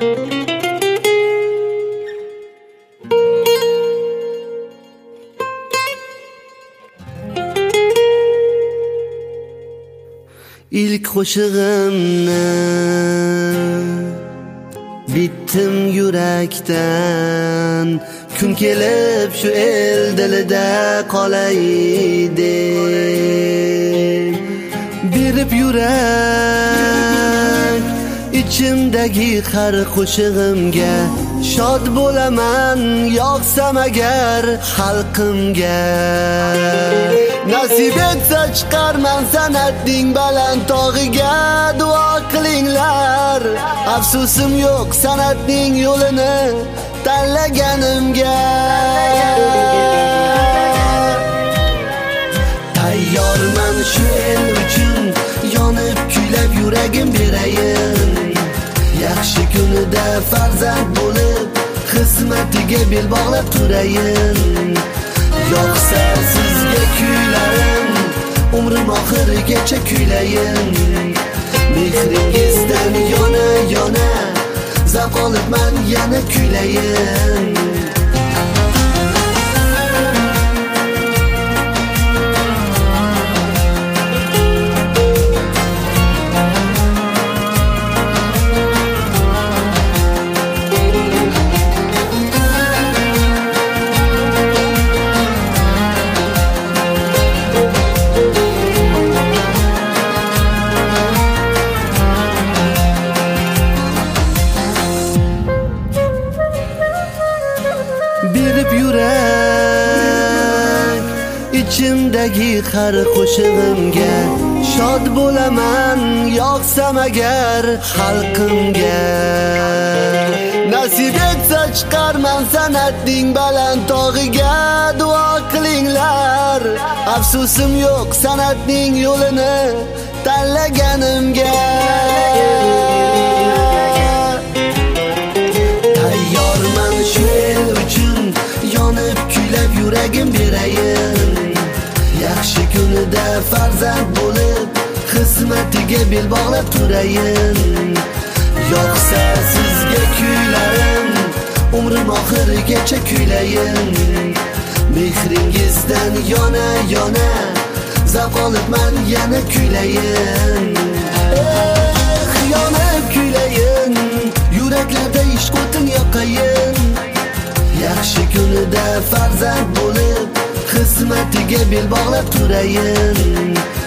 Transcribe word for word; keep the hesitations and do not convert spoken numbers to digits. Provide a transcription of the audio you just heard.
İlk qo'shig'imni bittim yurakdan, kun kelib shu el dilida qolay deb berib yurak ichimdagi har qo'shig'imga shod bo'laman yoqsam agar xalqimga. Nasib etsa chiqarman san'atning baland tog'iga, duo qilinglar. Afsusim yo'q san'atning yo'lini tanlaganimga. Tayyorman shu el uchun yonib kuylab yuragim berayin. Yaxshi kunida farzand bo'lib xizmatiga bel bog'lab turayin. Yo'qsa sizga kuylarim umrim oxirigacha kuylayin. Mehringizdan yona yona zavq olibman yana kuylayin. Berib yurak ichimdagi har qo'shig'imga shod bo'laman yoqsam agar xalqimga. Nasib etsa chiqarman san'atning baland tog'iga, duo qilinglar. Afsusim yo'q san'atning yo'lini tanlaganimga. Tayyorman shu el uchun yonib kuylab yuragim berayin. Yaxshi kunida farzand bo'lib xizmatiga bel bog'lab turayin. Yo'qsa sizga kuylarim umrim oxirigacha kuylayin. Mehringizdan yona yona zavq olibman yana kuylayin. Eh, yonib kuylayin, yuraklarda ishq o'tin yoqayin. Yaxshi kunida farzand bo'lib xizmatiga bel bog'lab turayin.